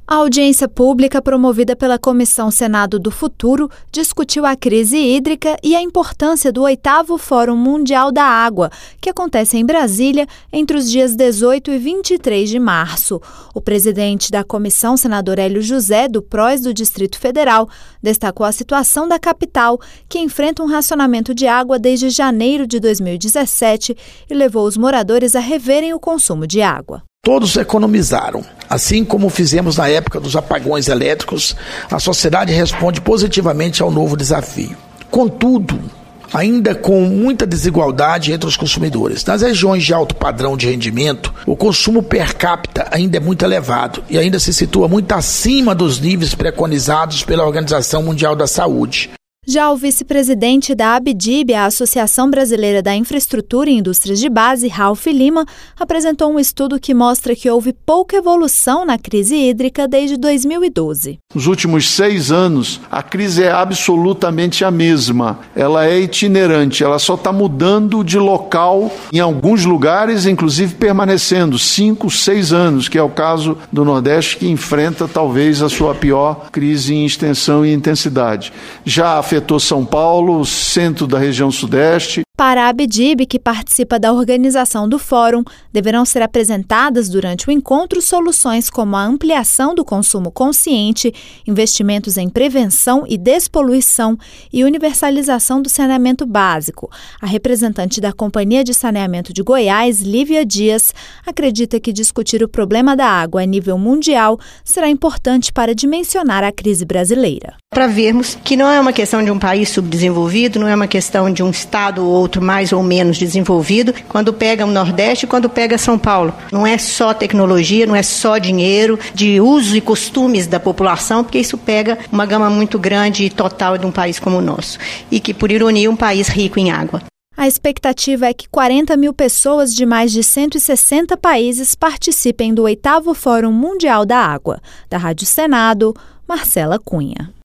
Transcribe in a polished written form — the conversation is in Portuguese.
A audiência pública promovida pela Comissão Senado do Futuro discutiu a crise hídrica e a importância do 8º Fórum Mundial da Água, que acontece em Brasília entre os dias 18 e 23 de março. O presidente da comissão, senador Hélio José, do PROS do Distrito Federal, destacou a situação da capital, que enfrenta um racionamento de água desde janeiro de 2017 e levou os moradores a reverem o consumo de água. Todos economizaram. Assim como fizemos na época dos apagões elétricos, a sociedade responde positivamente ao novo desafio. Contudo, ainda com muita desigualdade entre os consumidores. Nas regiões de alto padrão de rendimento, o consumo per capita ainda é muito elevado e ainda se situa muito acima dos níveis preconizados pela Organização Mundial da Saúde. Já o vice-presidente da ABDIB, a Associação Brasileira da Infraestrutura e Indústrias de Base, Ralph Lima, apresentou um estudo que mostra que houve pouca evolução na crise hídrica desde 2012. Nos últimos 6 anos, a crise é absolutamente a mesma. Ela é itinerante, ela só está mudando de local, em alguns lugares, inclusive permanecendo 5, 6 anos, que é o caso do Nordeste, que enfrenta talvez a sua pior crise em extensão e intensidade. Já afetou São Paulo, centro da região Sudeste. Para a ABDIB, que participa da organização do fórum, deverão ser apresentadas durante o encontro soluções como a ampliação do consumo consciente, investimentos em prevenção e despoluição e universalização do saneamento básico. A representante da Companhia de Saneamento de Goiás, Lívia Dias, acredita que discutir o problema da água a nível mundial será importante para dimensionar a crise brasileira. Para vermos que não é uma questão de um país subdesenvolvido, não é uma questão de um estado ou outro mais ou menos desenvolvido, quando pega o Nordeste e quando pega São Paulo. Não é só tecnologia, não é só dinheiro, de uso e costumes da população, porque isso pega uma gama muito grande e total de um país como o nosso. E que, por ironia, é um país rico em água. A expectativa é que 40 mil pessoas de mais de 160 países participem do 8º Fórum Mundial da Água. Da Rádio Senado, Marcela Cunha.